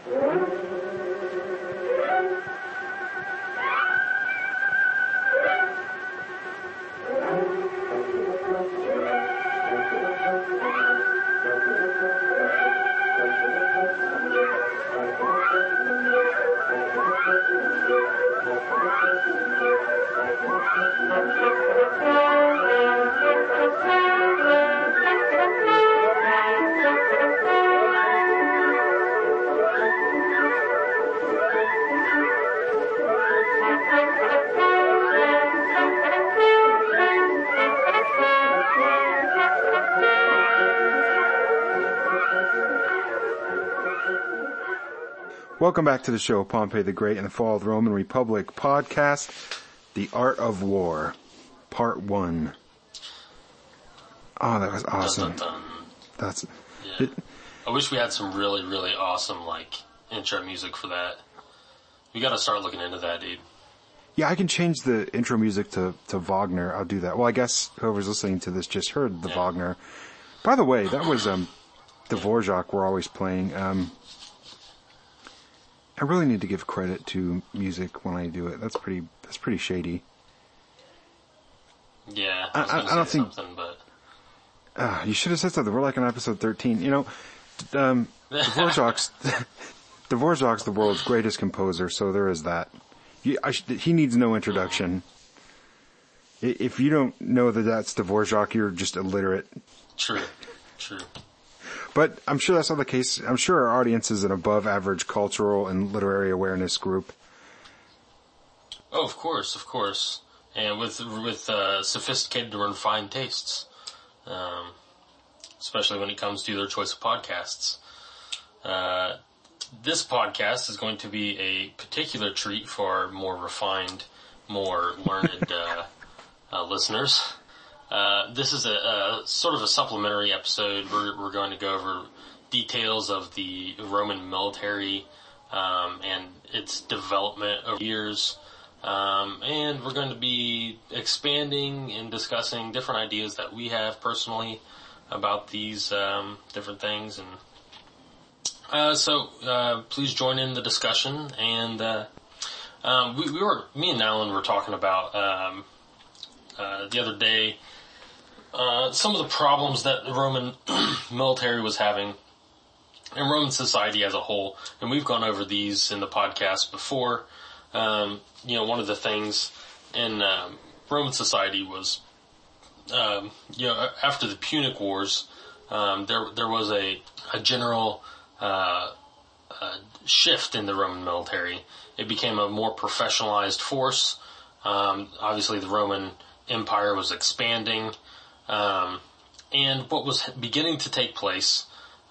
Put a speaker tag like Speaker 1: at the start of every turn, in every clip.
Speaker 1: Welcome back to the show, Pompey the Great and the Fall of the Roman Republic podcast, The Art of War, Part 1. Oh, that was awesome.
Speaker 2: Dun, dun, dun.
Speaker 1: That's
Speaker 2: yeah. I wish we had some really, really awesome, intro music for that. We gotta start looking into that, dude.
Speaker 1: Yeah, I can change the intro music to Wagner. I'll do that. Well, I guess whoever's listening to this just heard the Wagner. By the way, that was Dvorak we're always playing. I really need to give credit to music when I do it. That's pretty shady.
Speaker 2: Yeah,
Speaker 1: I don't think.
Speaker 2: But
Speaker 1: you should have said something. We're like on episode 13. You know, Dvorak's the world's greatest composer, so there is that. He needs no introduction. If you don't know that that's Dvorak, you're just illiterate.
Speaker 2: True.
Speaker 1: But I'm sure that's not the case. I'm sure our audience is an above-average cultural and literary awareness group.
Speaker 2: Oh, of course. And with sophisticated or refined tastes. Especially when it comes to their choice of podcasts. This podcast is going to be a particular treat for more refined, more learned listeners. This is a sort of a supplementary episode. We're going to go over details of the Roman military and its development over years. And we're going to be expanding and discussing different ideas that we have personally about these different things. And so please join in the discussion. And me and Alan were talking about the other day some of the problems that the Roman military was having and Roman society as a whole. And we've gone over these in the podcast before. One of the things in Roman society was, after the Punic Wars, there was a general shift in the Roman military. It became a more professionalized force. Obviously, the Roman Empire was expanding. And what was beginning to take place,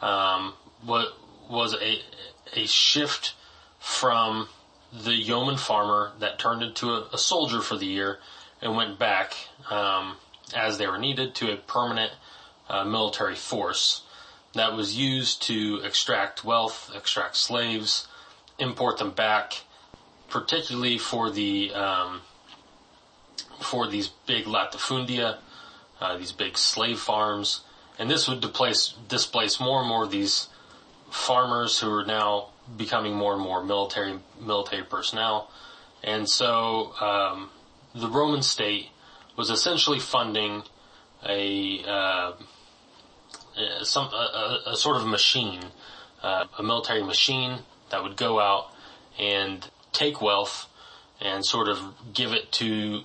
Speaker 2: was a shift from the yeoman farmer that turned into a soldier for the year and went back, as they were needed, to a permanent, military force that was used to extract wealth, extract slaves, import them back, particularly for these big latifundia, these big slave farms. And this would displace more and more of these farmers who are now becoming more and more military personnel. And so, the Roman state was essentially funding a sort of machine, a military machine that would go out and take wealth and sort of give it to,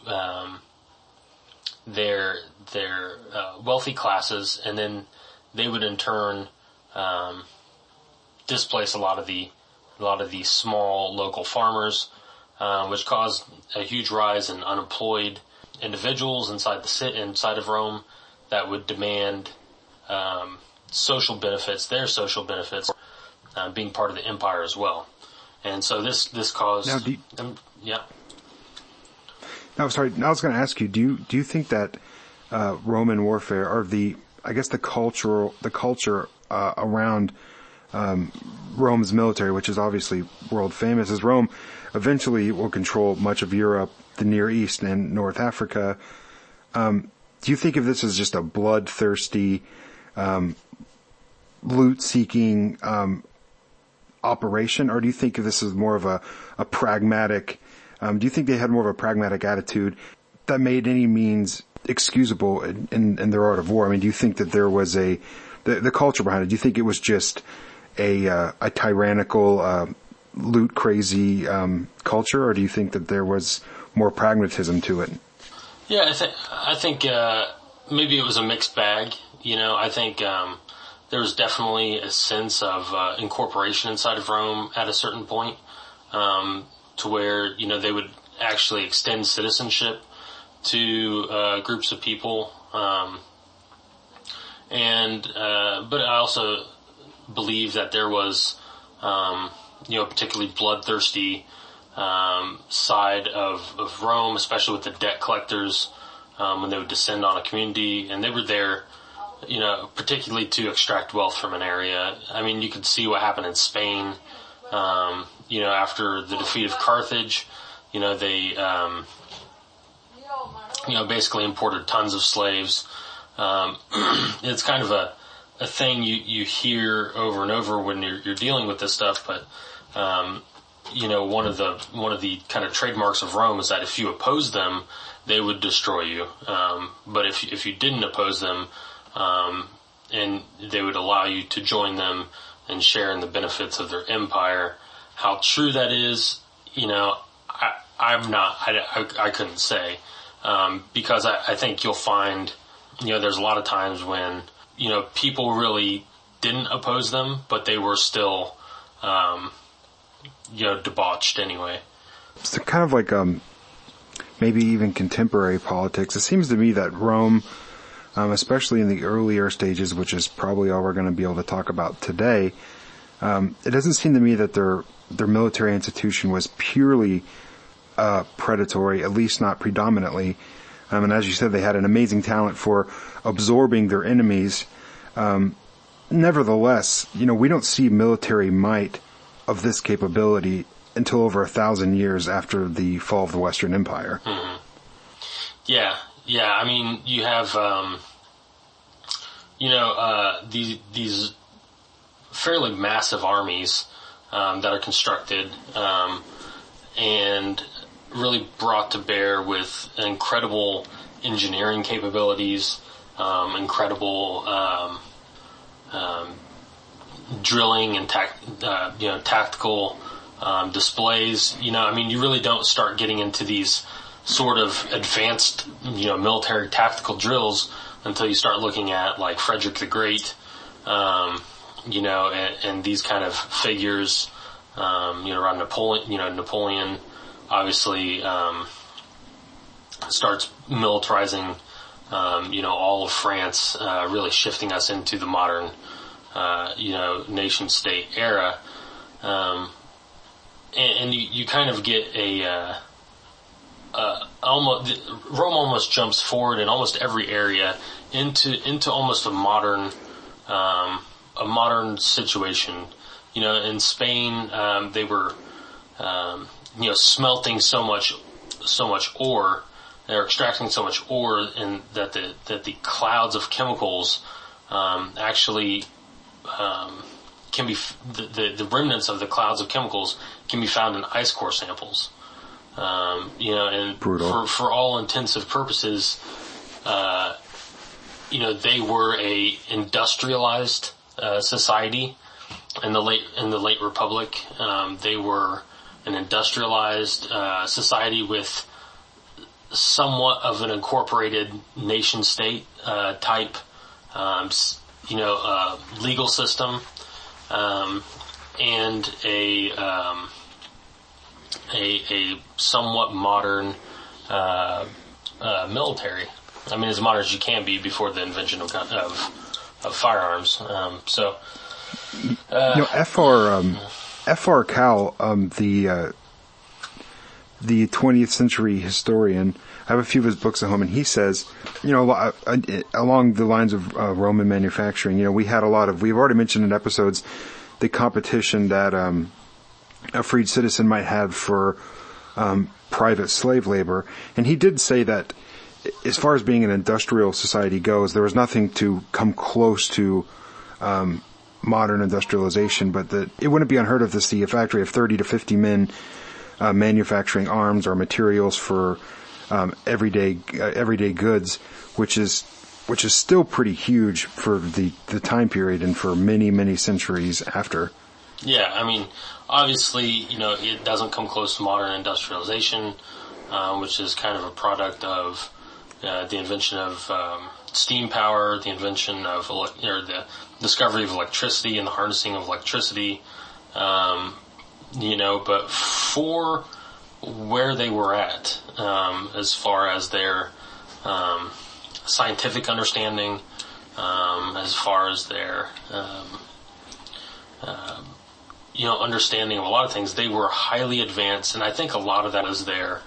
Speaker 2: their wealthy classes, and then they would in turn displace a lot of the small local farmers, which caused a huge rise in unemployed individuals inside of Rome that would demand their social benefits, being part of the empire as well. And so this caused them. Yeah.
Speaker 1: No, sorry. I was going to ask you, do you think that Roman warfare, or the culture around Rome's military, which is obviously world famous, as Rome eventually will control much of Europe, the Near East, and North Africa, do you think of this as just a bloodthirsty, loot-seeking operation, or do you think this is more of a pragmatic? Do you think they had more of a pragmatic attitude that made any means excusable in their art of war? I mean, do you think that there was the culture behind it? Do you think it was just a tyrannical, loot crazy culture, or do you think that there was more pragmatism to it?
Speaker 2: Yeah, I think maybe it was a mixed bag. I think there was definitely a sense of incorporation inside of Rome at a certain point, to where they would actually extend citizenship to groups of people, but I also believe that there was a particularly bloodthirsty side of Rome, especially with the debt collectors, when they would descend on a community, and they were there, particularly to extract wealth from an area. I mean, you could see what happened in Spain, after the defeat of Carthage. They, basically imported tons of slaves. It's kind of a thing you hear over and over when you're dealing with this stuff, but, one of the kind of trademarks of Rome is that if you oppose them, they would destroy you. But if you didn't oppose them, and they would allow you to join them and share in the benefits of their empire. How true that is, I couldn't say, because I think you'll find, there's a lot of times when, people really didn't oppose them, but they were still, debauched anyway.
Speaker 1: It's kind of like, maybe even contemporary politics. It seems to me that Rome, especially in the earlier stages, which is probably all we're going to be able to talk about today, it doesn't seem to me that their military institution was purely predatory, at least not predominantly. And as you said, they had an amazing talent for absorbing their enemies. Nevertheless, we don't see military might of this capability until over 1,000 years after the fall of the Western Empire.
Speaker 2: Mm-hmm. Yeah. I mean, you have, these fairly massive armies that are constructed and really brought to bear with incredible engineering capabilities, incredible drilling and tactical displays. You really don't start getting into these sort of advanced, military tactical drills until you start looking at like Frederick the Great, and these kind of figures, around Napoleon. Napoleon obviously starts militarizing, all of France, really shifting us into the modern, nation state era. And you kind of get Rome almost jumps forward in almost every area into almost a modern situation. In Spain, they were, smelting so much ore. They're extracting so much ore, and that the clouds of chemicals, actually, can be, the remnants of the clouds of chemicals can be found in ice core samples. And
Speaker 1: brutal.
Speaker 2: For all intensive purposes, they were a industrialized, society in the late Republic. They were an industrialized, society with somewhat of an incorporated nation state, type, legal system, and a somewhat modern, military. I mean, as modern as you can be before the invention of firearms.
Speaker 1: F.R. Cowell, the 20th century historian, I have a few of his books at home, and he says, along the lines of Roman manufacturing, we've already mentioned in episodes the competition that a freed citizen might have for private slave labor. And he did say that as far as being an industrial society goes, there was nothing to come close to modern industrialization, but that it wouldn't be unheard of to see a factory of 30 to 50 men manufacturing arms or materials for everyday goods, which is still pretty huge for the time period and for many centuries after.
Speaker 2: Yeah, I mean, obviously, it doesn't come close to modern industrialization, which is kind of a product of the invention of steam power, the invention of the discovery of electricity and the harnessing of electricity. But for where they were at, as far as their scientific understanding, as far as their understanding of a lot of things, they were highly advanced, and I think a lot of that is their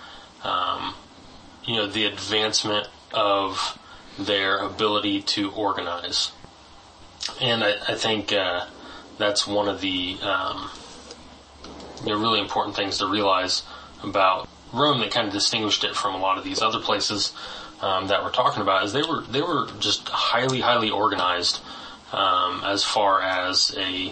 Speaker 2: the advancement of their ability to organize. And I think that's one of the really important things to realize about Rome that kind of distinguished it from a lot of these other places that we're talking about, is they were just highly organized as far as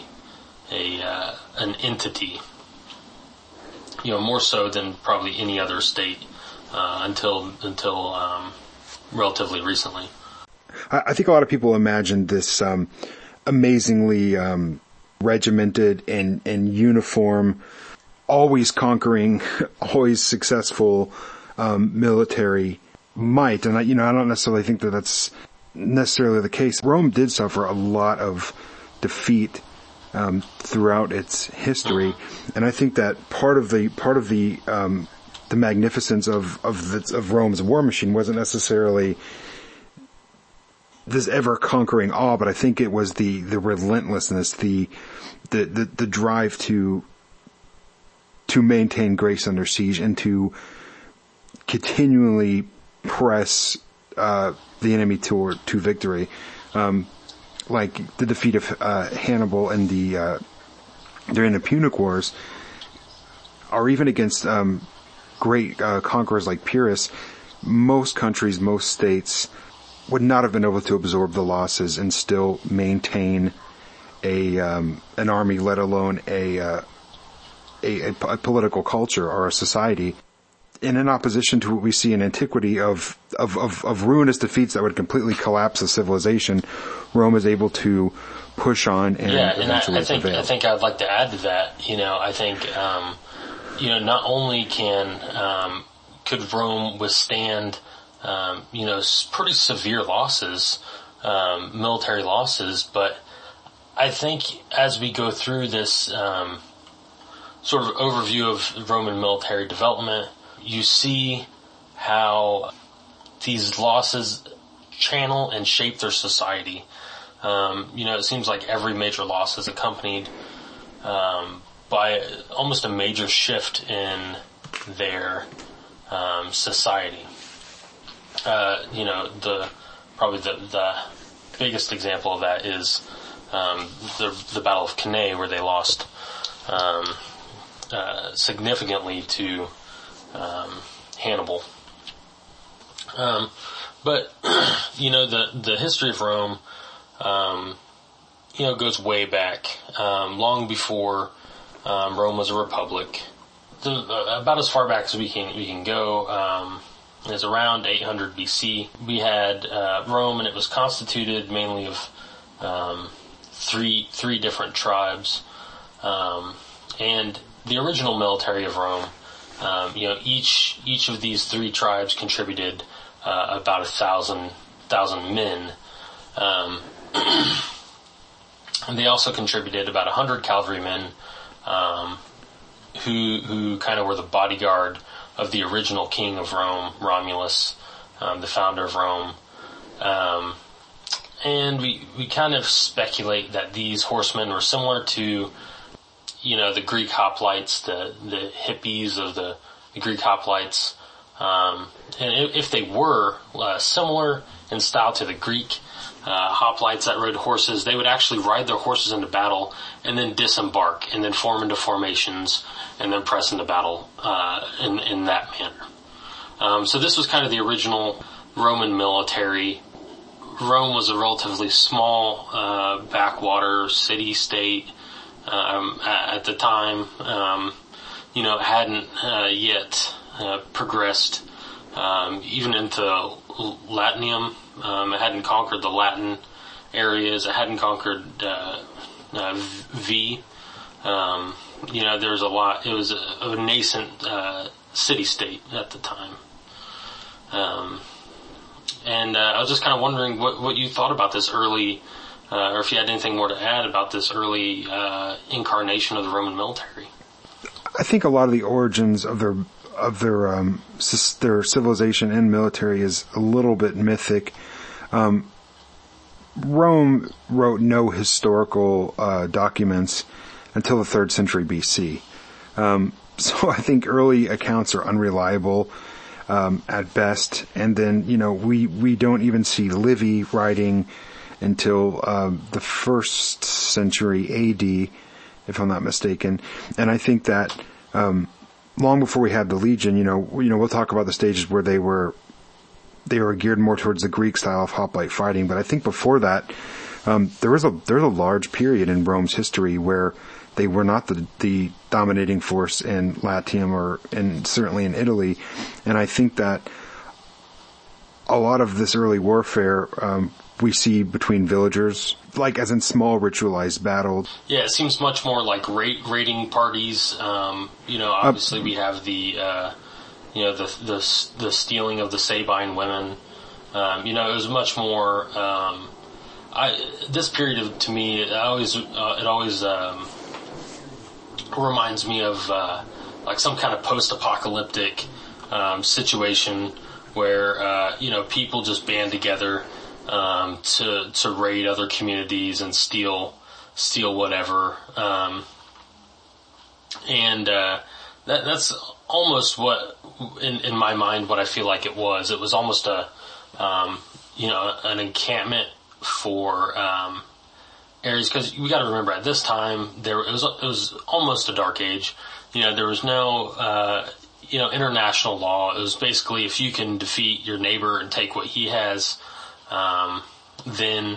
Speaker 2: an entity, more so than probably any other state until relatively recently.
Speaker 1: I think a lot of people imagine this amazingly regimented and uniform, always conquering, always successful military might, and I don't necessarily think that that's necessarily the case. Rome did suffer a lot of defeat throughout its history, and I think that part of the magnificence of Rome's war machine wasn't necessarily this ever conquering awe, but I think it was the relentlessness, the drive to maintain grace under siege and to continually press the enemy to victory. Like the defeat of Hannibal and during the Punic Wars, or even against great conquerors like Pyrrhus, most countries, most states would not have been able to absorb the losses and still maintain an army, let alone a political culture or a society. And in opposition to what we see in antiquity of ruinous defeats that would completely collapse a civilization, Rome is able to push on and eventually prevail.
Speaker 2: I think I'd like to add to that. I think not only could Rome withstand pretty severe losses, military losses, but I think as we go through this sort of overview of Roman military development, you see how these losses channel and shape their society. It seems like every major loss is accompanied by almost a major shift in their society. Probably the biggest example of that is the Battle of Cannae, where they lost significantly to Hannibal. But the history of Rome, goes way back, long before Rome was a republic. About as far back as we can go is around 800 BC. We had Rome, and it was constituted mainly of three different tribes, and the original military of Rome. Each of these three tribes contributed about 1,000 men. And they also contributed about 100 cavalrymen, who kind of were the bodyguard of the original king of Rome, Romulus, the founder of Rome. And we kind of speculate that these horsemen were similar to, the Greek hoplites, the hippies of the Greek hoplites. And if they were similar in style to the Greek hoplites that rode horses, they would actually ride their horses into battle and then disembark and then form into formations and then press into battle in that manner. So this was kind of the original Roman military Rome was a relatively small backwater city-state at the time. It hadn't yet progressed even into Latinium. It hadn't conquered the Latin areas. It hadn't conquered V. There was a lot. It was a nascent city-state at the time. And I was just kind of wondering what you thought about this early, or if you had anything more to add about this early incarnation of the Roman military.
Speaker 1: I think a lot of the origins of their civilization and military is a little bit mythic. Rome wrote no historical documents until the 3rd century BC. So I think early accounts are unreliable at best. And then, we don't even see Livy writing until the 1st century AD, if I'm not mistaken. And I think that long before we had the Legion, we'll talk about the stages where they were geared more towards the Greek style of hoplite fighting. But I think before that, there was a large period in Rome's history where they were not the dominating force in Latium and certainly in Italy. And I think that a lot of this early warfare, we see between villagers, like as in small ritualized battles.
Speaker 2: Yeah, it seems much more like raiding parties. Obviously we have the stealing of the Sabine women. It was much more, this period to me, it always reminds me of, like some kind of post-apocalyptic, situation where, people just band together, to raid other communities and steal whatever. That's almost what, in my mind, what I feel like it was. It was almost an encampment for, areas, because we got to remember at this time it was almost a dark age. There was no international law. It was basically if you can defeat your neighbor and take what he has, then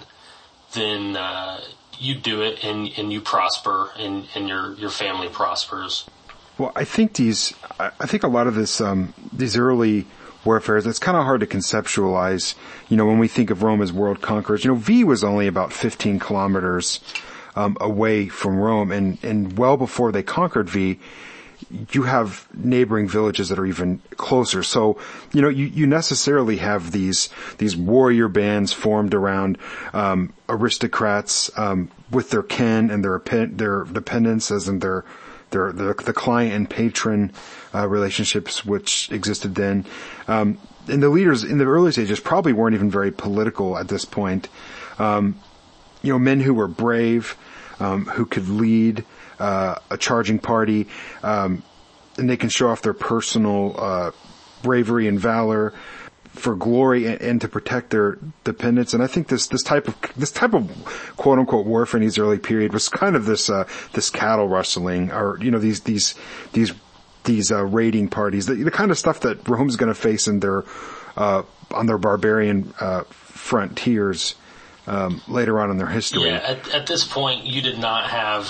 Speaker 2: you do it and you prosper and your family prospers.
Speaker 1: Well, I think a lot of this these early warfares, it's kind of hard to conceptualize, when we think of Rome as world conquerors. V was only about 15 kilometers away from Rome, and well before they conquered V, you have neighboring villages that are even closer. So, you necessarily have these warrior bands formed around aristocrats with their kin and their dependents, as in the client and patron relationships which existed then. And the leaders in the early stages probably weren't even very political at this point. Men who were brave, who could lead a charging party, and they can show off their personal bravery and valor for glory and to protect their dependents. And I think this type of quote unquote warfare in these early period was kind of this cattle rustling, or these raiding parties, the kind of stuff that Rome's going to face in their on their barbarian frontiers later on in their history.
Speaker 2: Yeah, at this point, you did not have,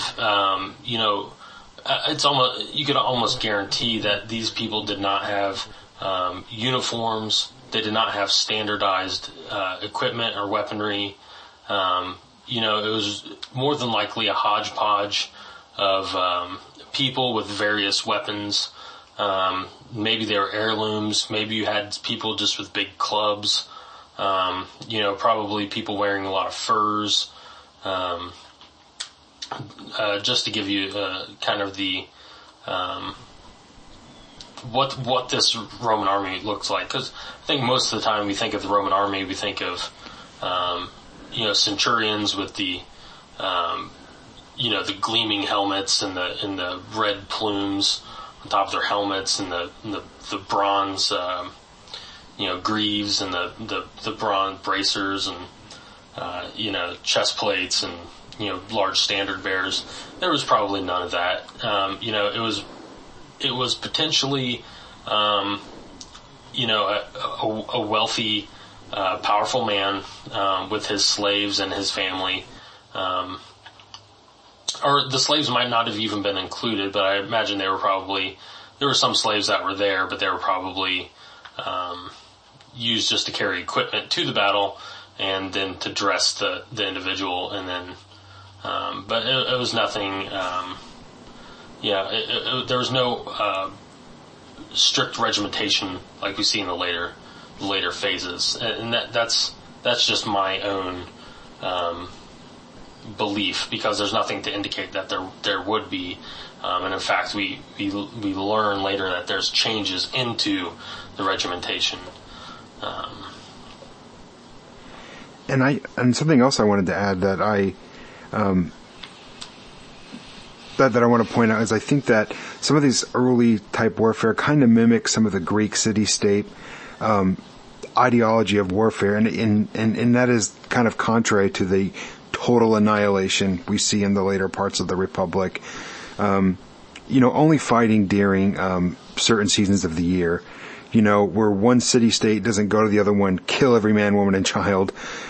Speaker 2: it's almost, you could almost guarantee that these people did not have uniforms. They did not have standardized equipment or weaponry. It was more than likely a hodgepodge of people with various weapons. Maybe they were heirlooms. Maybe you had people just with big clubs. Probably people wearing a lot of furs. Just to give you kind of the what this Roman army looks like, because I think most of the time we think of the Roman army, we think of centurions with the the gleaming helmets and the red plumes on top of their helmets, and the bronze greaves and the bronze bracers and chest plates and large standard bearers. There was probably none of that. It was potentially a wealthy powerful man with his slaves and his family. Or the slaves might not have even been included, but I imagine there were some slaves that were there, but they were probably used just to carry equipment to the battle and then to dress the individual, and then but it was nothing. There was no strict regimentation like we see in the later phases, and that's just my own belief, because there's nothing to indicate that there would be, and in fact we learn later that there's changes into the regimentation.
Speaker 1: And something else I wanted to add that that I want to point out is I think that some of these early type warfare kind of mimic some of the Greek city-state ideology of warfare, and that is kind of contrary to the total annihilation we see in the later parts of the Republic. Only fighting during certain seasons of the year, where one city-state doesn't go to the other one, kill every man, woman, and child.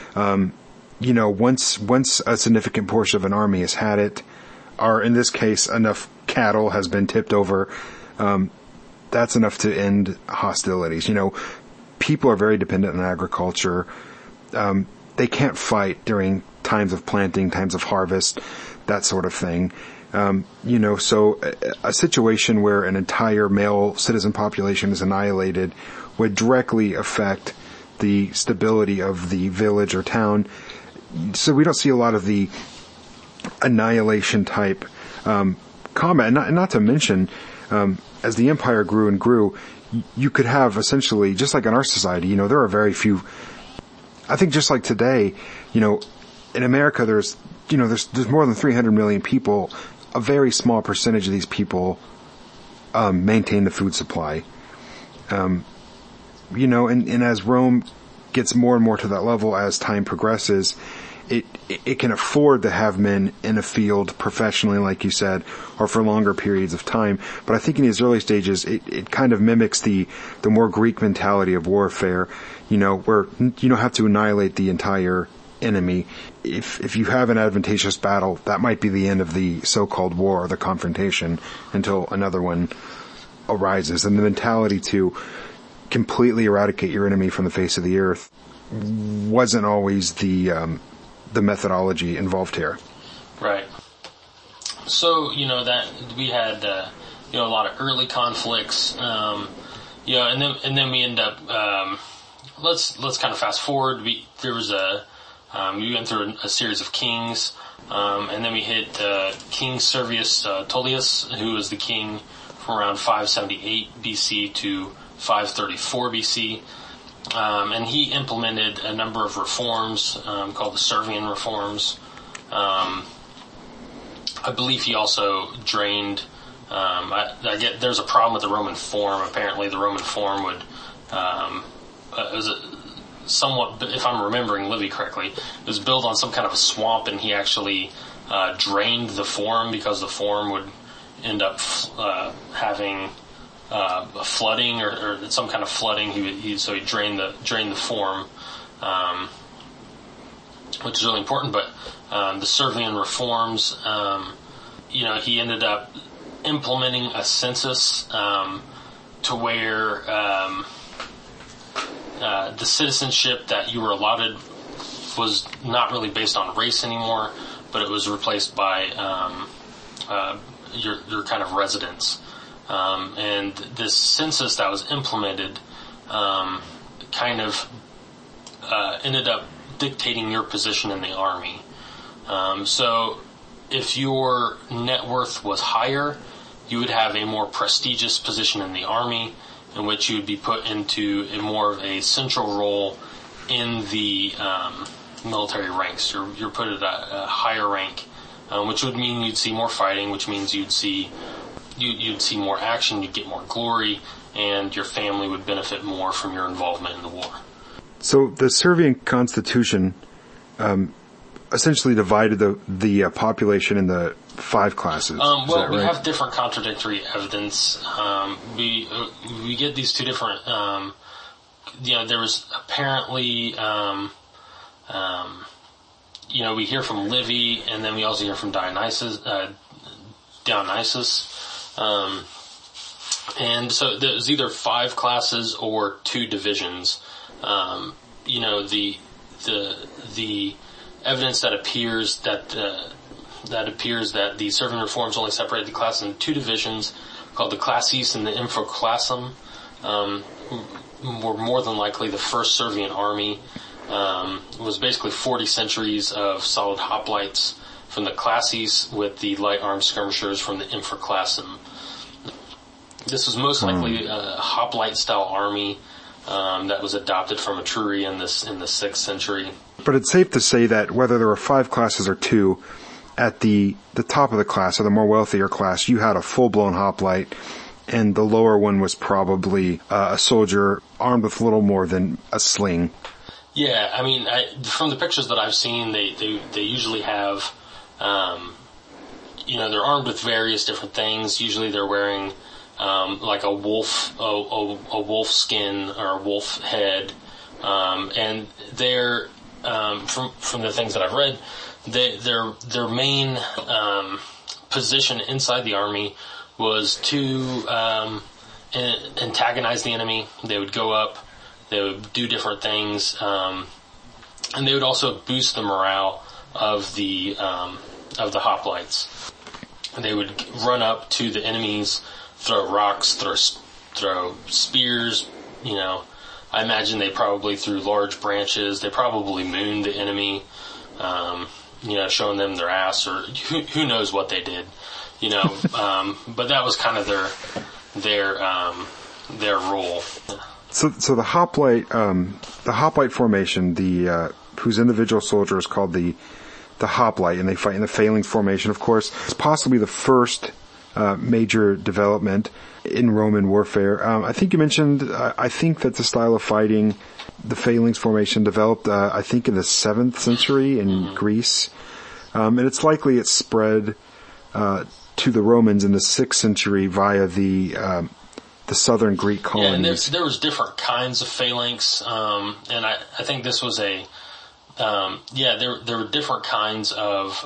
Speaker 1: Once a significant portion of an army has had it, or in this case, enough cattle has been tipped over, that's enough to end hostilities. People are very dependent on agriculture. They can't fight during times of planting, times of harvest, that sort of thing. So a situation where an entire male citizen population is annihilated would directly affect the stability of the village or town. So we don't see a lot of the annihilation type combat. And not to mention, as the empire grew and grew, you could have essentially, just like in our society, there are very few. I think just like today, in America, there's more than 300 million people. A very small percentage of these people maintain the food supply. And as Rome gets more and more to that level as time progresses, it can afford to have men in a field professionally, like you said, or for longer periods of time. But I think in these early stages, it kind of mimics the more Greek mentality of warfare, where you don't have to annihilate the entire enemy. If you have an advantageous battle, that might be the end of the so-called war or the confrontation until another one arises. And the mentality to completely eradicate your enemy from the face of the earth wasn't always the methodology involved here. Right.
Speaker 2: So, that we had, a lot of early conflicts, and then we end up, let's kind of fast forward. We went through a series of kings, and then we hit, King Servius Tullius, who was the king from around 578 BC to 534 BC. And he implemented a number of reforms called the Servian reforms. I believe he also drained. There's a problem with the Roman Forum. Apparently, the Roman Forum would it was somewhat, if I'm remembering Livy correctly, it was built on some kind of a swamp, and he actually drained the Forum because the Forum would end up having flooding or some kind of flooding. So he drained the Forum, which is really important. But the Servian reforms, he ended up implementing a census to where the citizenship that you were allotted was not really based on race anymore, but it was replaced by your kind of residence. And this census that was implemented kind of ended up dictating your position in the army. So if your net worth was higher, you would have a more prestigious position in the army, in which you would be put into a more of a central role in the military ranks. You're put at a higher rank, which would mean you'd see more fighting, which means you'd see more action, you'd get more glory, and your family would benefit more from your involvement in the war.
Speaker 1: So the Servian constitution essentially divided the population in the 5 classes.
Speaker 2: We have different contradictory evidence. We get these two different there was apparently, we hear from Livy, and then we also hear from Dionysus. And so there's either 5 classes or 2 divisions. The evidence that appears that the Servian reforms only separated the class into 2 divisions called the classis and the infraclassum. Were more than likely the first Servian army. Was basically 40 centuries of solid hoplites from the classis with the light armed skirmishers from the infraclassum. This was most likely a hoplite style army that was adopted from Etruria in the 6th century.
Speaker 1: But it's safe to say that whether there were 5 classes or 2, at the top of the class, or the more wealthier class, you had a full-blown hoplite, and the lower one was probably a soldier armed with little more than a sling.
Speaker 2: Yeah, I mean, from the pictures that I've seen, they usually have, they're armed with various different things. Usually they're wearing like a wolf skin or a wolf head, and they're from the things that I've read, their main position inside the army was to antagonize the enemy. They would go up, they would do different things, and they would also boost the morale of the hoplites. They would run up to the enemies, throw rocks, throw spears. I imagine they probably threw large branches. They probably mooned the enemy, showing them their ass, or who knows what they did. But that was kind of their role.
Speaker 1: So the hoplite formation, whose individual soldier is called the hoplite, and they fight in the phalanx formation, of course. It's possibly the first major development in Roman warfare. I think you mentioned, I think that the style of fighting, the phalanx formation, developed, I think in the 7th century in Greece. And it's likely it spread to the Romans in the 6th century via the southern Greek colonies.
Speaker 2: Yeah, and there was different kinds of phalanx, and I think this was there were different kinds of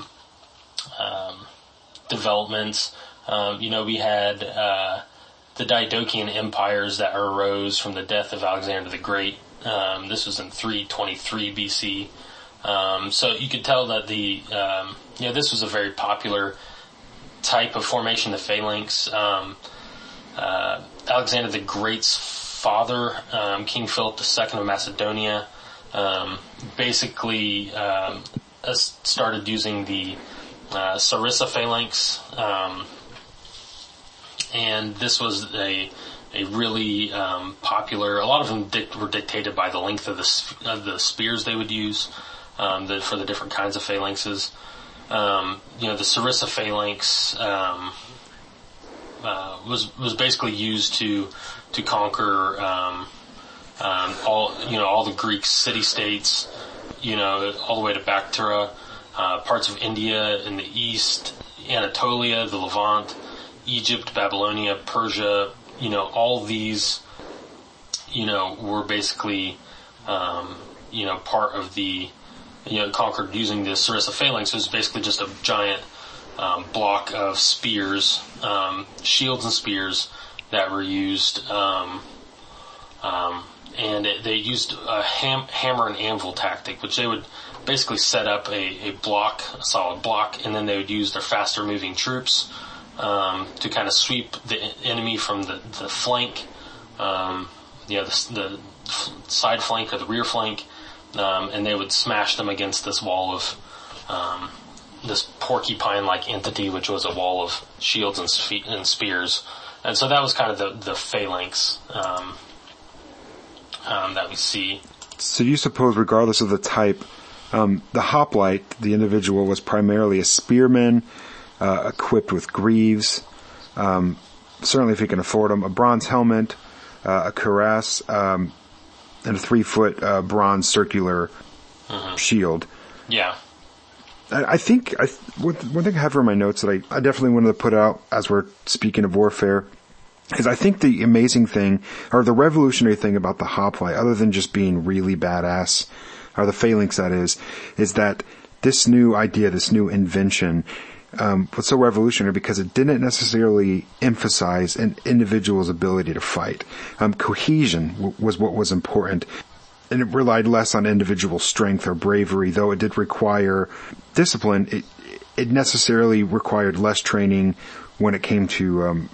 Speaker 2: developments. We had the Diadochean empires that arose from the death of Alexander the Great. This was in 323 BC. So you could tell that this was a very popular type of formation, the phalanx. Alexander the Great's father, King Philip II of Macedonia, basically started using the Sarissa phalanx, and this was a really popular. A lot of them were dictated by the length of the spears they would use for the different kinds of phalanxes. The Sarissa phalanx was basically used to conquer all the Greek city-states, all the way to Bactria, parts of India in the east, Anatolia, the Levant, Egypt, Babylonia, Persia. All these were basically part of the conquered using the Sarissa phalanx. It was basically just a giant block of spears, shields and spears that were used, and they used a hammer and anvil tactic, which they would basically set up a solid block, and then they would use their faster moving troops to kind of sweep the enemy from the flank, the side flank or the rear flank, and they would smash them against this wall of this porcupine-like entity, which was a wall of shields and spears. And so that was kind of the phalanx that we see.
Speaker 1: So you suppose, regardless of the type, the hoplite, the individual, was primarily a spearman, equipped with greaves, certainly if he can afford them, a bronze helmet, a cuirass, and a 3-foot bronze circular shield.
Speaker 2: Yeah.
Speaker 1: I think one thing I have in my notes that I definitely wanted to put out as we're speaking of warfare is I think the amazing thing, or the revolutionary thing about the hoplite, other than just being really badass, or the phalanx that is that this new idea, this new invention, was so revolutionary because it didn't necessarily emphasize an individual's ability to fight. Cohesion was what was important. And it relied less on individual strength or bravery, though it did require discipline. It necessarily required less training when it came to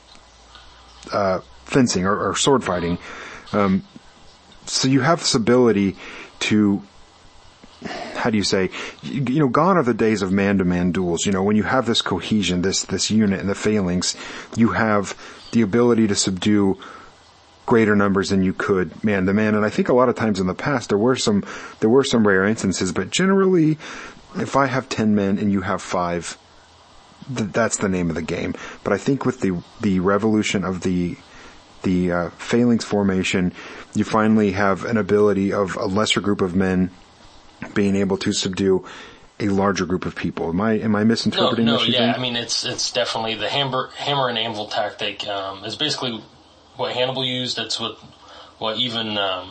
Speaker 1: fencing or sword fighting. So you have this ability to, how do you say, gone are the days of man-to-man duels. When you have this cohesion, this unit in the phalanx, you have the ability to subdue greater numbers than you could man to man. And I think a lot of times in the past there were some rare instances, but generally, if I have 10 men and you have 5, that's the name of the game. But I think with the revolution of the phalanx formation, you finally have an ability of a lesser group of men being able to subdue a larger group of people. Am I misinterpreting
Speaker 2: no,
Speaker 1: this?
Speaker 2: Yeah, I mean it's definitely the hammer and anvil tactic. Is basically what Hannibal used. That's what even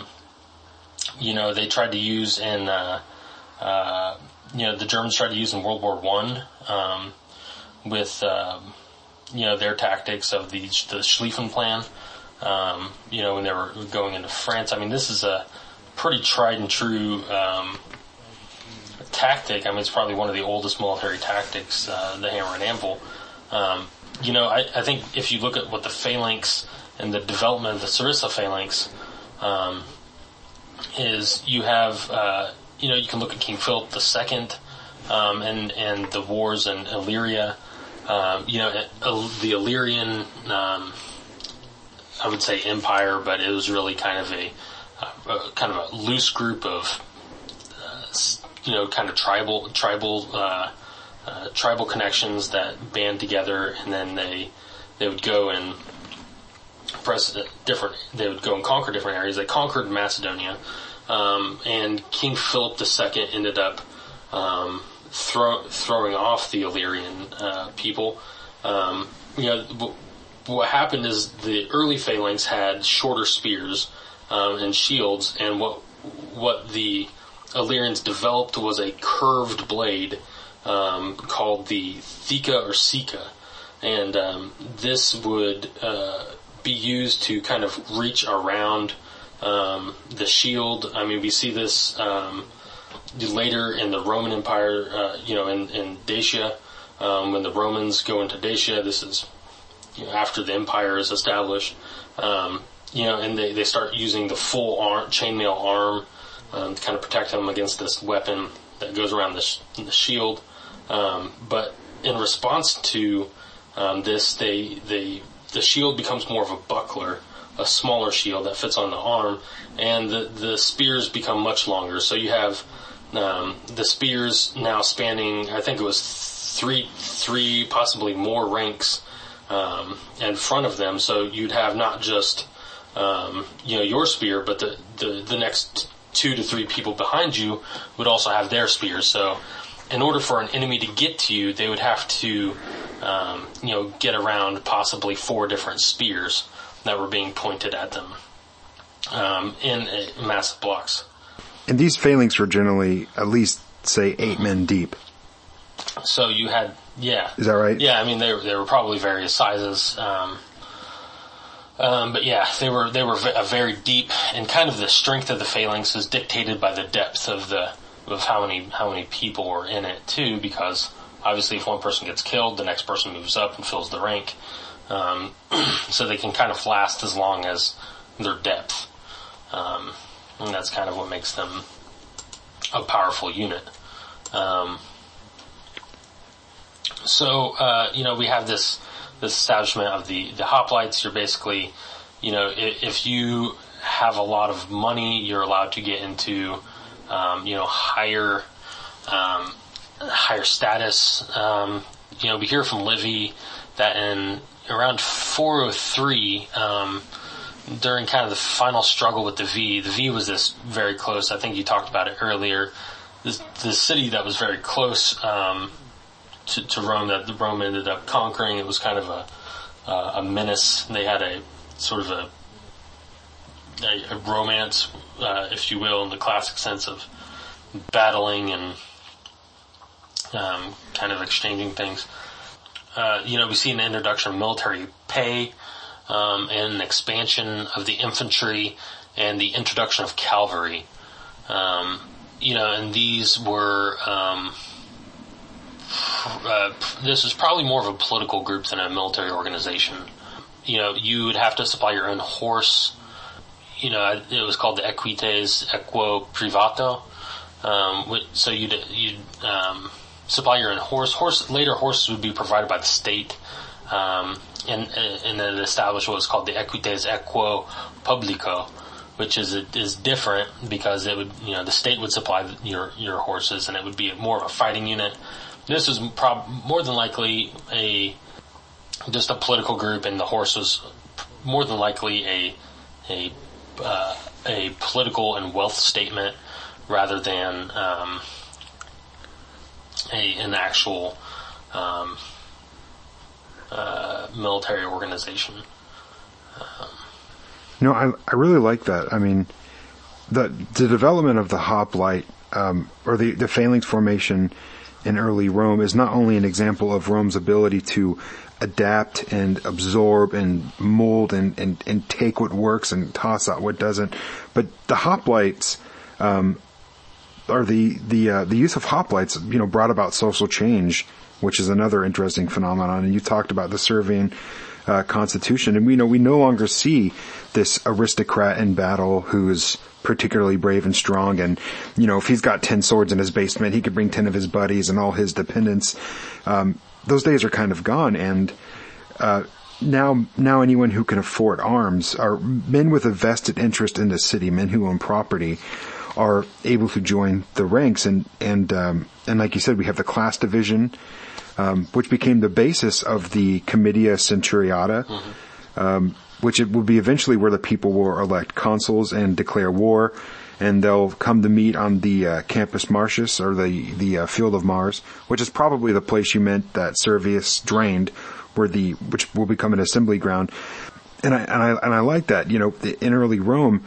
Speaker 2: they tried to use in the Germans tried to use in World War I with their tactics of the Schlieffen Plan. When they were going into France. I mean, this is a pretty tried and true tactic. I mean, it's probably one of the oldest military tactics, the hammer and anvil. I think if you look at what the phalanx and the development of the Sarissa phalanx is, you have, you can look at King Philip II and the wars in Illyria. The Illyrian, I would say empire, but it was really kind of a loose group of, kind of tribal connections that band together, and then they would go and they would go and conquer different areas. They conquered Macedonia, and King Philip II ended up throwing off the Illyrian people. What happened is the early phalanx had shorter spears and shields, and what the Illyrians developed was a curved blade called the Thika or Sika, and this would be used to kind of reach around the shield. I mean, we see this later in the Roman Empire, in Dacia, when the Romans go into Dacia. This is after the empire is established, and they start using the full chainmail arm to kind of protect them against this weapon that goes around the shield. But in response to this, the shield becomes more of a buckler, a smaller shield that fits on the arm, and the spears become much longer. So you have the spears now spanning, I think it was three possibly more ranks in front of them. So you'd have not just your spear, but the next 2 to 3 people behind you would also have their spears. So in order for an enemy to get to you, they would have to get around possibly 4 different spears that were being pointed at them in massive blocks.
Speaker 1: And these phalanx were generally at least, say, 8 men deep.
Speaker 2: So you had, yeah.
Speaker 1: Is that right?
Speaker 2: Yeah, I mean, they were probably various sizes. But yeah, they were a very deep, and kind of the strength of the phalanx is dictated by the depth of how many people were in it too, because obviously if one person gets killed, the next person moves up and fills the rank. So they can kind of last as long as their depth. And that's kind of what makes them a powerful unit. We have this establishment of the hoplites. You're basically, if you have a lot of money, you're allowed to get into, higher status. We hear from Livy that in around 403, during kind of the final struggle with the V was this very close, I think you talked about it earlier, the city that was very close, to Rome, that the Rome ended up conquering. It was kind of a menace. They had a sort of a romance, if you will, in the classic sense of battling and kind of exchanging things. We see an introduction of military pay and an expansion of the infantry and the introduction of cavalry. And these were this is probably more of a political group than a military organization. You would have to supply your own horse. It was called the equites equo privato. So you'd supply your own horse. Later, horses would be provided by the state, and then establish what was called the equites equo publico, which is different because it would, the state would supply your horses, and it would be more of a fighting unit. This was more than likely just a political group, and the horse was more than likely a political and wealth statement rather than an actual military organization.
Speaker 1: I really like that. I mean, the development of the hoplite or the phalanx formation in early Rome is not only an example of Rome's ability to adapt and absorb and mold and take what works and toss out what doesn't, but the hoplites or the use of hoplites brought about social change, which is another interesting phenomenon. And you talked about the Servian constitution, and we no longer see this aristocrat in battle who's particularly brave and strong, and if he's got 10 swords in his basement, he could bring 10 of his buddies and all his dependents. Those days are kind of gone, and now anyone who can afford arms are men with a vested interest in the city, men who own property, are able to join the ranks, and like you said, we have the class division, which became the basis of the Comitia Centuriata, which it will be eventually where the people will elect consuls and declare war, and they'll come to meet on the Campus Martius, or the Field of Mars, which is probably the place you meant that Servius drained, which will become an assembly ground. And I like that. In early Rome,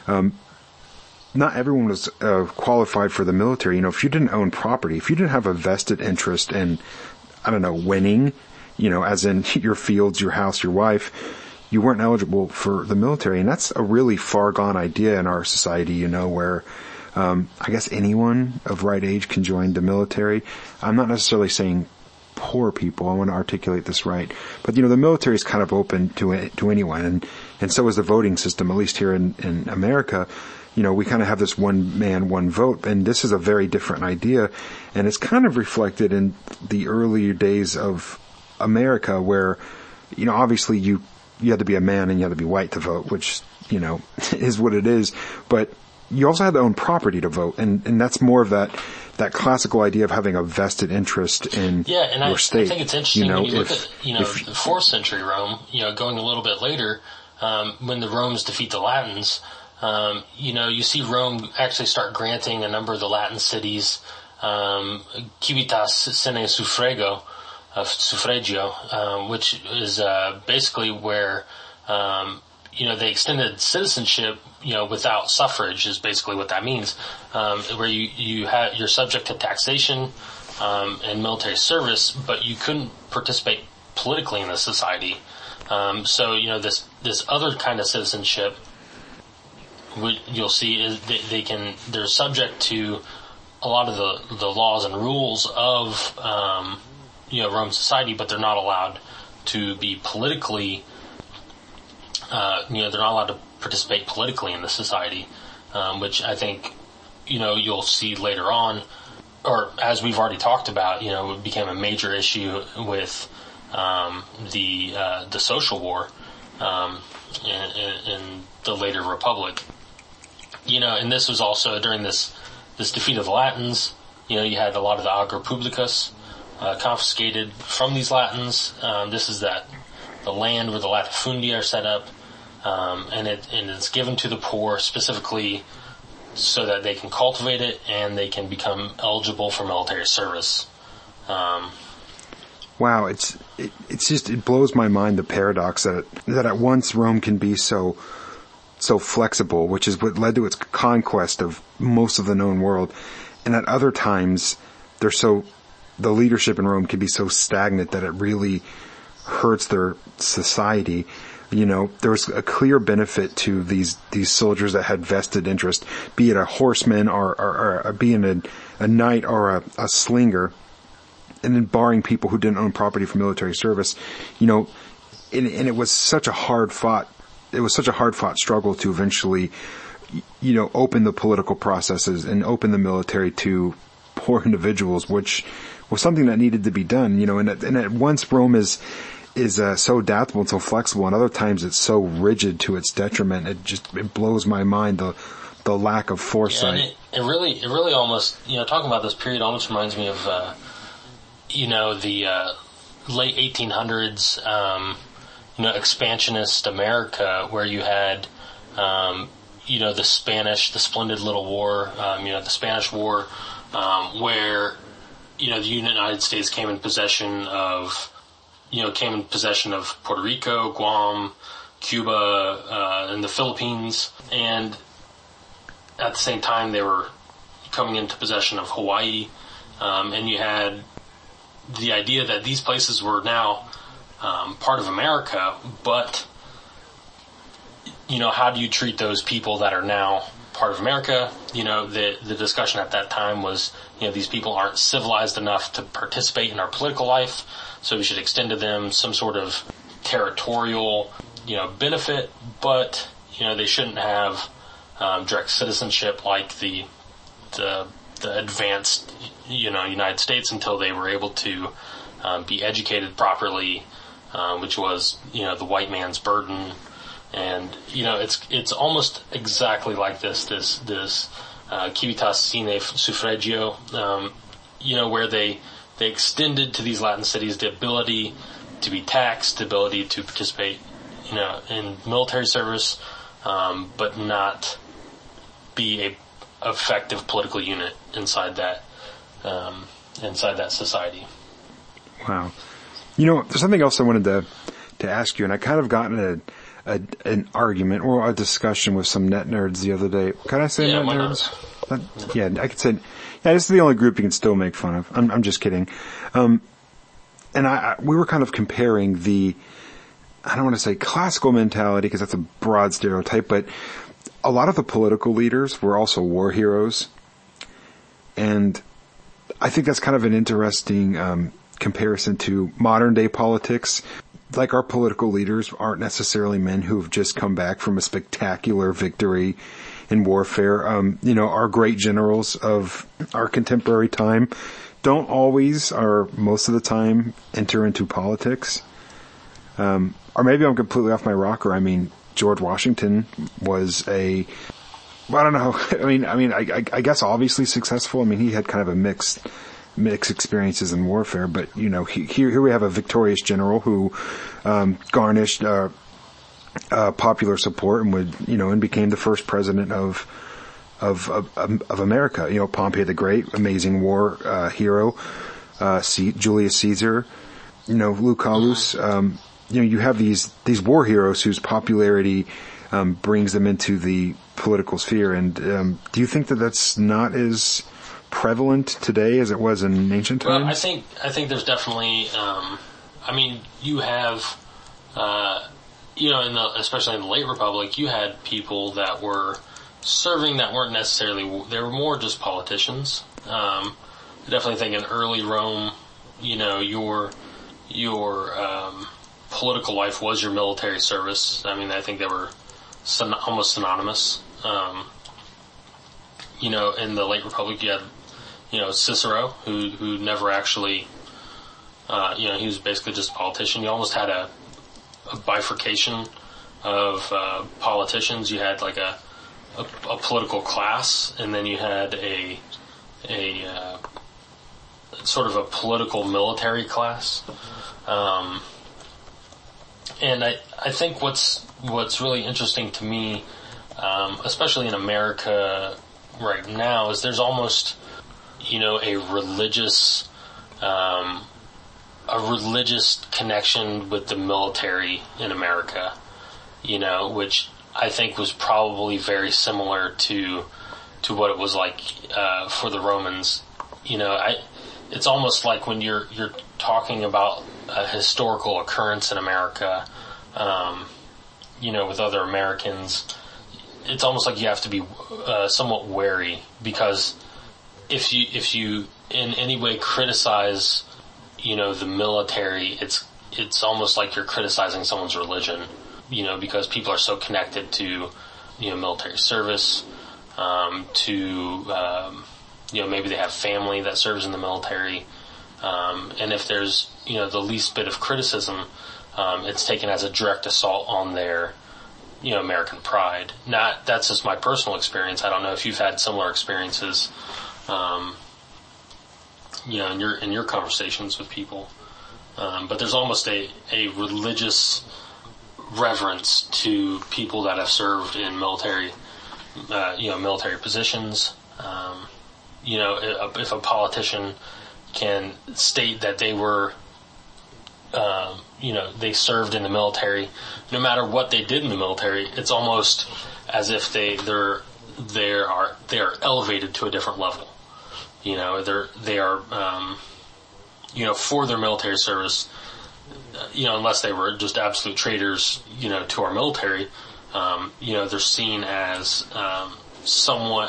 Speaker 1: not everyone was qualified for the military. If you didn't own property, if you didn't have a vested interest in, winning, as in your fields, your house, your wife, you weren't eligible for the military. And that's a really far gone idea in our society, where I guess anyone of right age can join the military. I'm not necessarily saying poor people. I want to articulate this right. But, the military is kind of open to anyone. And so is the voting system, at least here in America. We kind of have this one man, one vote, and this is a very different idea. And it's kind of reflected in the earlier days of America where, obviously you had to be a man and you had to be white to vote, which, is what it is. But you also had to own property to vote. And that's more of that classical idea of having a vested interest in your state.
Speaker 2: I think it's interesting when you look at, the 4th century Rome, going a little bit later, when the Romans defeat the Latins, you see Rome actually start granting a number of the Latin cities, civitas sine suffragio, which is, basically where, they extended citizenship, without suffrage is basically what that means, where you're subject to taxation, and military service, but you couldn't participate politically in the society. So, this other kind of citizenship, what you'll see is they're subject to a lot of the laws and rules of, Roman society, but they're not allowed to be politically, they're not allowed to participate politically in the society, which I think, you'll see later on, or as we've already talked about, it became a major issue with, the social war, in the later Republic. And this was also during this defeat of the Latins. You had a lot of the Ager Publicus confiscated from these Latins. This is the land where the latifundi are set up, and it's given to the poor specifically so that they can cultivate it and they can become eligible for military service.
Speaker 1: wow, it blows my mind, the paradox that at once Rome can be so flexible, which is what led to its conquest of most of the known world, and at other times the leadership in Rome can be so stagnant that it really hurts their society. There was a clear benefit to these soldiers that had vested interest, be it a horseman or being a knight or a slinger, and then barring people who didn't own property for military service. And it was such a hard fought struggle to eventually, open the political processes and open the military to poor individuals, which was something that needed to be done. And at once Rome is so adaptable and so flexible, and other times it's so rigid to its detriment. It blows my mind, the lack of foresight.
Speaker 2: Yeah, and it really almost, talking about this period almost reminds me of, the late 1800s, expansionist America, where you had, the Splendid Little War, the Spanish War, where, the United States came in possession of Puerto Rico, Guam, Cuba, and the Philippines, and at the same time they were coming into possession of Hawaii, and you had the idea that these places were now part of America, but how do you treat those people that are now part of America? The discussion at that time was, these people aren't civilized enough to participate in our political life, so we should extend to them some sort of territorial, benefit, but, they shouldn't have direct citizenship like the advanced, United States until they were able to be educated properly, which was, the white man's burden. And, it's almost exactly like this civitas sine suffragio, where they extended to these Latin cities the ability to be taxed, the ability to participate, in military service, but not be a effective political unit inside that society.
Speaker 1: Wow. There's something else I wanted to ask you, and I kind of got in an argument or a discussion with some net nerds the other day. Can I say net nerds? Yeah, I could say, yeah, this is the only group you can still make fun of. I'm just kidding. And we were kind of comparing I don't want to say classical mentality because that's a broad stereotype, but a lot of the political leaders were also war heroes. And I think that's kind of an interesting comparison to modern day politics. Like, our political leaders aren't necessarily men who've just come back from a spectacular victory in warfare. Our great generals of our contemporary time don't always, or most of the time, enter into politics. Or maybe I'm completely off my rocker. I mean, George Washington was I don't know. I guess obviously successful. I mean, he had kind of a mixed experiences in warfare, but here we have a victorious general who garnished popular support and became the first president of America. Pompey the Great, amazing war hero, Julius Caesar, Lucullus. You have these war heroes whose popularity brings them into the political sphere. And do you think that that's not as prevalent today as it was in ancient times?
Speaker 2: Well, I think there's definitely, you have, especially in the late Republic, you had people that were serving that weren't necessarily, they were more just politicians. I definitely think in early Rome, your political life was your military service. I think they were almost synonymous. In the late Republic, you had, Cicero, who never actually, he was basically just a politician. You almost had a bifurcation of politicians. You had like a political class, and then you had a sort of a political military class. And I think what's really interesting to me, especially in America right now, is there's almost, a religious, a religious connection with the military in America, which I think was probably very similar to what it was like for the Romans. It's almost like when you're talking about a historical occurrence in America, with other Americans, it's almost like you have to be somewhat wary, because if you in any way criticize, the military, it's almost like you're criticizing someone's religion, because people are so connected to, military service, maybe they have family that serves in the military, and if there's, the least bit of criticism, it's taken as a direct assault on their, American pride. That's just my personal experience. I don't know if you've had similar experiences, in your conversations with people. But there's almost a religious reverence to people that have served in military positions. If a politician can state that they were, they served in the military, no matter what they did in the military, it's almost as if they are elevated to a different level. They are, for their military service, unless they were just absolute traitors, to our military, they're seen as, somewhat,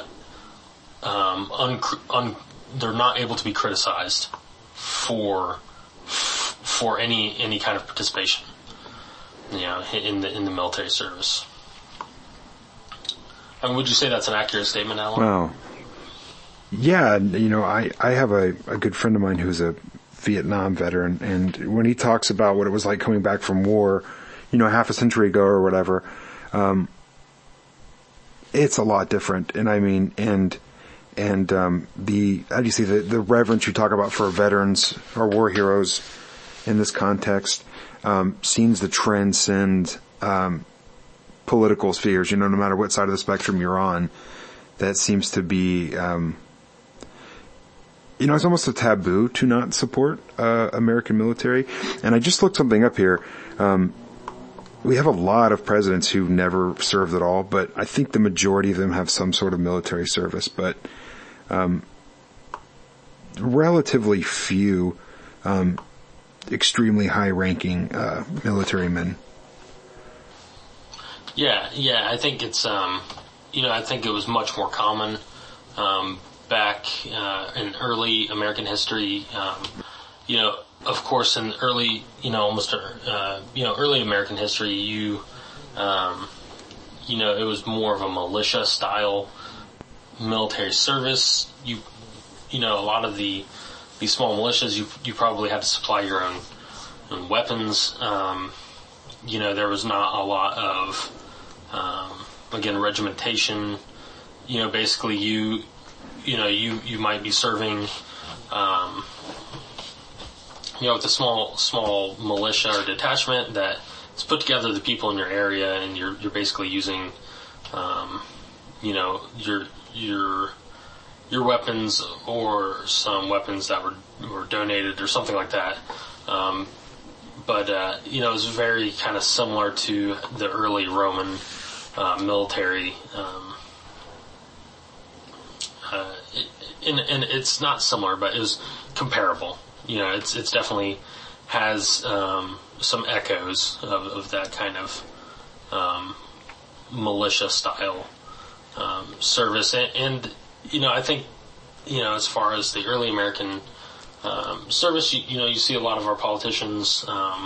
Speaker 2: they're not able to be criticized for any kind of participation, in the military service. I mean, would you say that's an accurate statement, Alan?
Speaker 1: Well, yeah, I have a good friend of mine who's a Vietnam veteran, and when he talks about what it was like coming back from war, half a century ago or whatever, it's a lot different. And I mean, how do you see the reverence you talk about for veterans or war heroes in this context, seems to transcend, political spheres, no matter what side of the spectrum you're on. That seems to be, it's almost a taboo to not support, American military. And I just looked something up here. We have a lot of presidents who never served at all, but I think the majority of them have some sort of military service, but, relatively few, extremely high-ranking, military men.
Speaker 2: Yeah, I think it's, I think it was much more common, back, in early American history, of course in early, early American history, it was more of a militia style military service. A lot of these small militias, you probably had to supply your own weapons. There was not a lot of, again, regimentation. Basically you might be serving, with a small militia or detachment that it's put together the people in your area, and you're basically using, your weapons or some weapons that were donated or something like that. But it was very kind of similar to the early Roman, military, and it's not similar, but it was comparable. It's definitely has, some echoes of that kind of, militia style, service. And I think, as far as the early American, service, you see a lot of our politicians,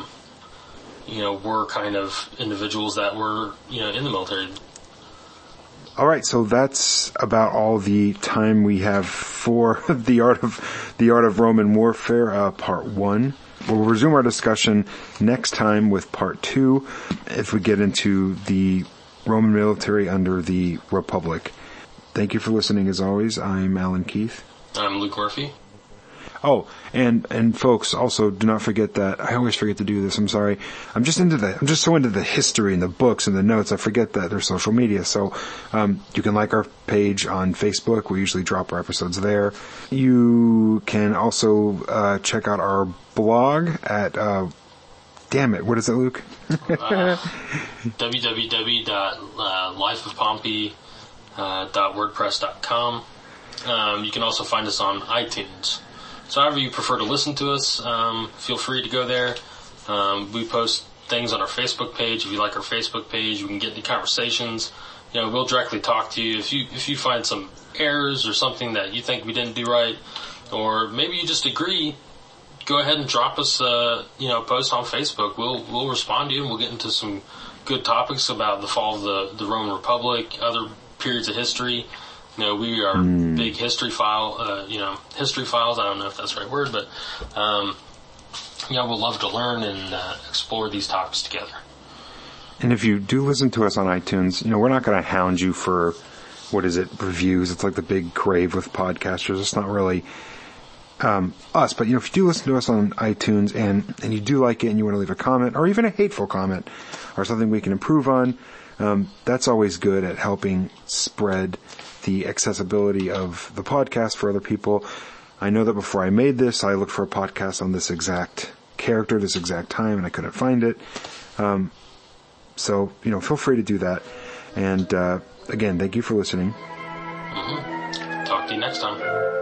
Speaker 2: were kind of individuals that were, in the military.
Speaker 1: All right, so that's about all the time we have for the art of Roman warfare, part 1. We'll resume our discussion next time with part 2, if we get into the Roman military under the Republic. Thank you for listening. As always, I'm Alan Keith.
Speaker 2: I'm Luke Murphy.
Speaker 1: Oh, and folks, also do not forget that I always forget to do this. I'm sorry. I'm just so into the history and the books and the notes. I forget that there's social media. So, you can like our page on Facebook. We usually drop our episodes there. You can also, check out our blog at, damn it, what is it, Luke?
Speaker 2: www.lifeofpompey.wordpress.com. You can also find us on iTunes. So however you prefer to listen to us, feel free to go there. We post things on our Facebook page. If you like our Facebook page, we can get into conversations. We'll directly talk to you. If you find some errors or something that you think we didn't do right, or maybe you just agree, go ahead and drop us a post on Facebook. We'll respond to you, and we'll get into some good topics about the fall of the Roman Republic, other periods of history. We are big history files. I don't know if that's the right word, but we'll love to learn and explore these topics together.
Speaker 1: And if you do listen to us on iTunes, we're not going to hound you for, reviews. It's like the big crave with podcasters. It's not really us. But, if you do listen to us on iTunes and you do like it and you want to leave a comment or even a hateful comment or something we can improve on, that's always good at helping spread the accessibility of the podcast for other people. I know that before I made this, I looked for a podcast on this exact character, this exact time, and I couldn't find it. So, feel free to do that. And, again, thank you for listening.
Speaker 2: Talk to you next time.